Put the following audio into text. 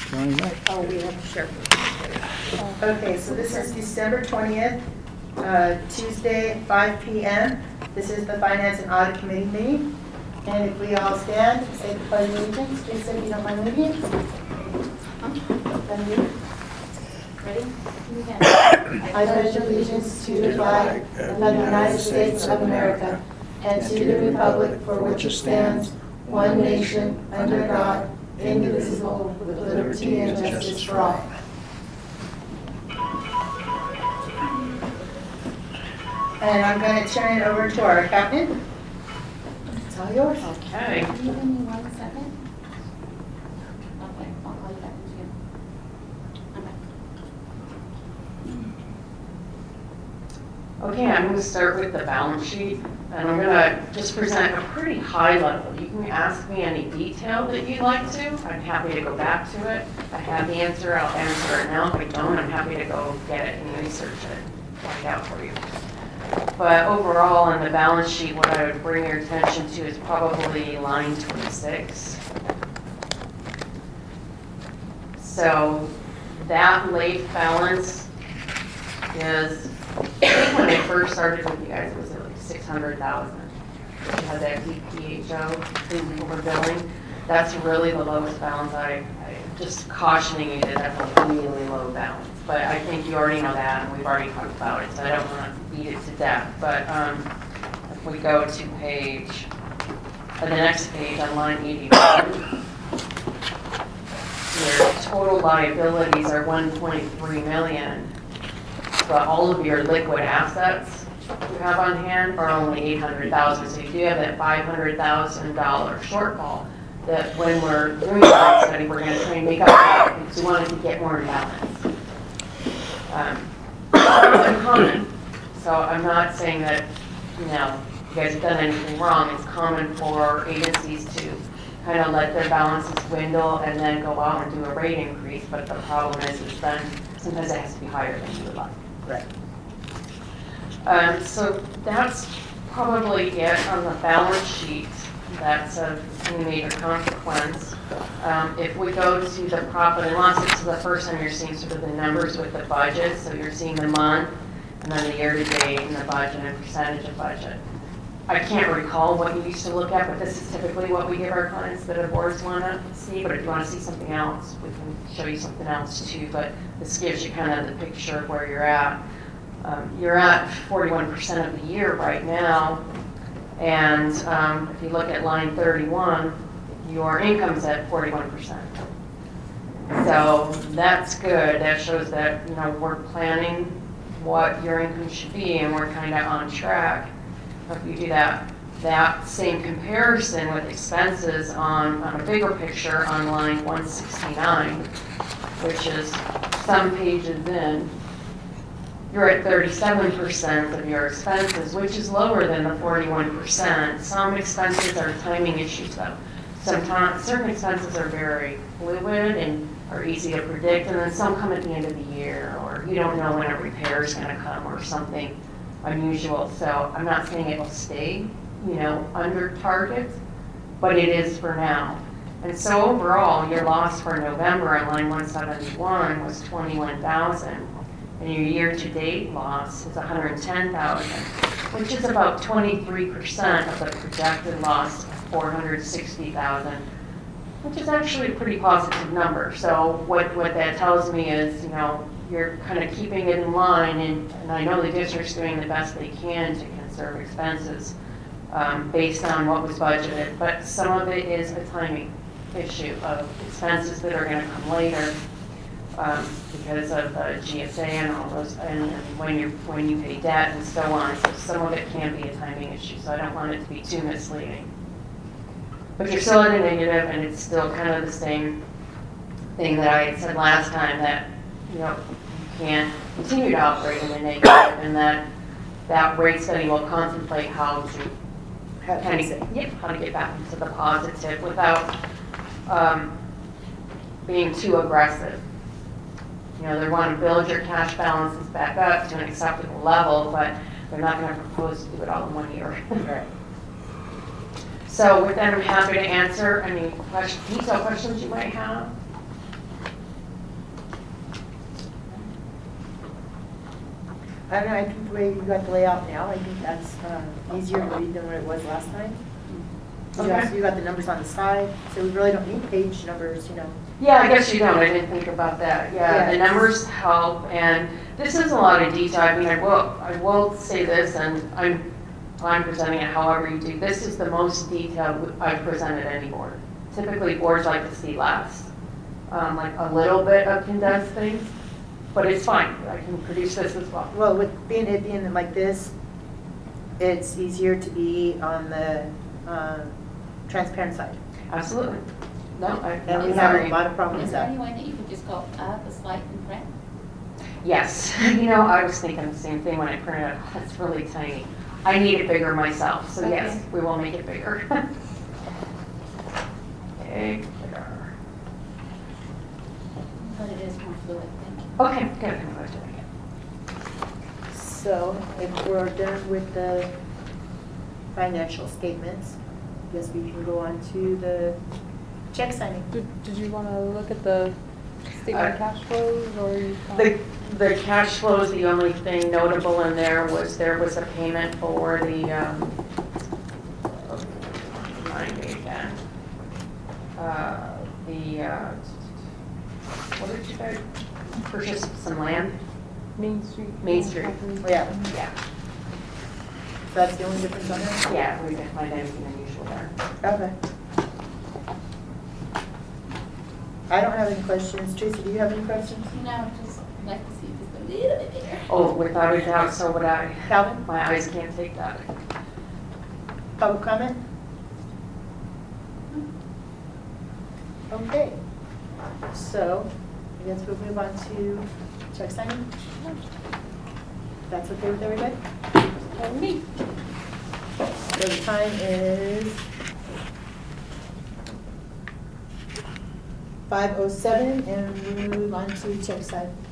Johnny Knight. Oh, we have to share. Okay, so this is December 20th, Tuesday, at 5 p.m. This is the Finance and Audit Committee meeting. And if we all stand, say the pledge of allegiance. Please say if you don't mind leading. Ready? I pledge allegiance to the flag of the United States of America and to the republic for which it stands, one nation, under God, indivisible, with liberty and justice for all. And I'm going to turn it over to our accountant. It's all yours. Okay. Can you give me 1 second? Okay, I'll call you back in 2. Okay. Okay, I'm going to start with the balance sheet, and I'm going to just present a pretty high level. You can ask me any detail that you'd like to. I'm happy to go back to it. If I have the answer, I'll answer it now. If I don't, I'm happy to go get it and research it, find out for you. But overall, on the balance sheet, what I would bring your attention to is probably line 26. So that late balance is, I think when I first started with you guys, it was like 600,000. You had that DPHO over billing. That's really the lowest balance. I just cautioning you that that's a really low balance. But I think you already know that, and we've already talked about it, so I don't want to beat it to death. But if we go to the next page on line 81, your total liabilities are 1.3 million, but all of your liquid assets you have on hand are only 800,000. So you do have that $500,000 shortfall that when we're doing the study, we're going to try and make up for it because we wanted to get more in balance. It's uncommon, so I'm not saying that, you guys have done anything wrong. It's common for agencies to kind of let their balances dwindle and then go out and do a rate increase, but the problem is then sometimes it has to be higher than you would like. Right. So that's probably it on the balance sheet. That's of any major consequence. If we go to the profit and loss, this is the first time you're seeing sort of the numbers with the budget. So you're seeing the month and then the year-to-date and the budget and percentage of budget. I can't recall what you used to look at, but this is typically what we give our clients that our boards want to see. But if you want to see something else, we can show you something else too. But this gives you kind of the picture of where you're at. You're at 41% of the year right now. And if you look at line 31, your income's at 41%. So that's good. That shows that we're planning what your income should be, and we're kind of on track. If you do that same comparison with expenses on a bigger picture on line 169, which is some pages in, you're at 37% of your expenses, which is lower than the 41%. Some expenses are timing issues, though. Sometimes certain expenses are very fluid and are easy to predict, and then some come at the end of the year, or you don't know when a repair is going to come or something unusual. So I'm not saying it will stay, under target, but it is for now. And so overall, your loss for November on line 171 was 21,000. And your year-to-date loss is 110,000, which is about 23% of the projected loss of 460,000, which is actually a pretty positive number. So what that tells me is, you're kind of keeping it in line, and I know the district's doing the best they can to conserve expenses based on what was budgeted, but some of it is a timing issue of expenses that are going to come later. Because of GSA and all those, and when you pay debt and so on. So some of it can be a timing issue, so I don't want it to be too misleading. But you're still at a negative, and it's still kind of the same thing that I said last time, that you can't continue to operate in a negative, and that rate study will contemplate how to get back into the positive without being too aggressive. They want to build your cash balances back up to an acceptable level, but they're not going to propose to do it all in 1 year. Right. So with that, I'm happy to answer any detailed questions you might have. I don't know, I think the way you got the layout now, I think that's easier to read than what it was last time. Okay. You got the numbers on the side, so we really don't need page numbers, you know. Yeah, I guess you don't, I didn't think about that, yeah, the Yeah. numbers help, and this is a lot of detail, I mean, I will say this, and I'm presenting it however you do, this is the most detailed I've presented any board. Typically, boards like to see less, like a little bit of condensed things, but it's fine, I can produce this as well. Well, with it being like this, it's easier to be on the transparent side. Absolutely. No, And we I'm have a sorry. lot of problems Is with there that. any way that you could just go up a slight and print? Yes, you know, I was thinking the same thing when I printed it, it's really tiny. I need it bigger myself, so yes, Okay. we will make it bigger. Okay, bigger. But it is more fluid, thank you. Okay, good, I'm going to make it. So if we're done with the financial statements, I guess we can go on to the check signing. Did you want to look at the statement of cash flows or you? The cash flow is the only thing notable in there was a payment for the, remind me again. What did you guys purchase some land? Main Street? Main Street. property. Yeah, Yeah, so that's the only difference on there? yeah, we didn't find anything unusual there. Okay. I don't have any questions. Tracy, do you have any questions? No, just like to see if it's a little bit bigger. Oh, without a doubt, so would I. Calvin, My eyes can't take that. public comment? Okay. So, I guess we'll move on to check signing. That's okay with everybody? Me. So the time is 5:07 and we'll move on to check sign.